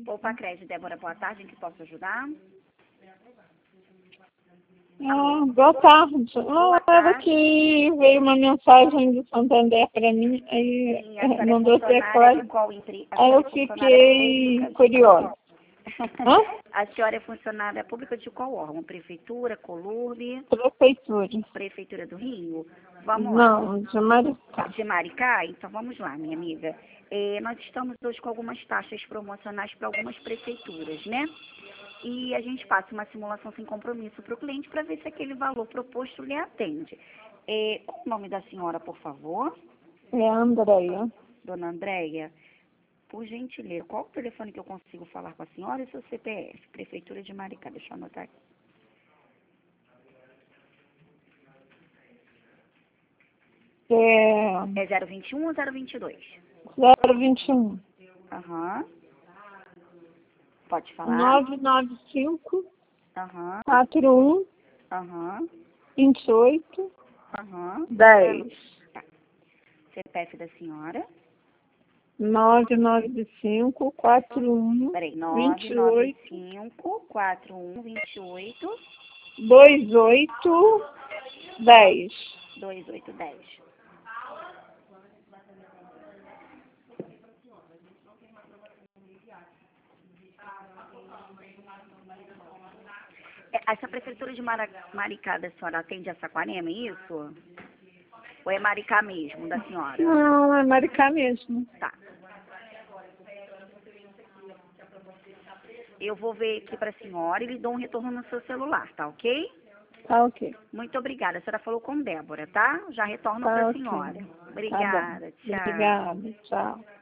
Poupa Crédito, Débora, boa tarde, em que posso ajudar? Boa tarde. Boa Era tarde. que veio uma mensagem do Santander para mim, aí Sim, a senhora é mandou ser funcionária claro. de qual empresa? Aí eu fiquei curiosa. Hã? A senhora é funcionária pública de qual órgão? Prefeitura, Colurbe, Prefeitura. Prefeitura do Rio? Vamos lá. Não, de Maricá. De Maricá? Então vamos lá, minha amiga. Nós estamos hoje com algumas taxas promocionais para algumas prefeituras, né? E a gente passa uma simulação sem compromisso para o cliente para ver se aquele valor proposto lhe atende. Qual o nome da senhora, por favor? É a Andréia. Dona Andréia, por gentileza, qual o telefone que eu consigo falar com a senhora e seu CPF? Prefeitura de Maricá, deixa eu anotar aqui. É É 021 ou 022? 021. Aham. Pode falar? 995 Aham. 41 Aham. 28 Aham. 10. Tá. CPF da senhora? 995 41 Peraí, 28 995 41 28 28 10. 2810. Essa prefeitura de Maricá da senhora atende a Saquarema, é isso? Ou é Maricá mesmo, da senhora? Não, é Maricá mesmo. Tá. Eu vou ver aqui para a senhora e lhe dou um retorno no seu celular, tá ok? Tá ok. Muito obrigada. A senhora falou com Débora, tá? Já retorno Tá para a ok. senhora. Tá bom. Obrigada. Tchau. Obrigada. Tchau.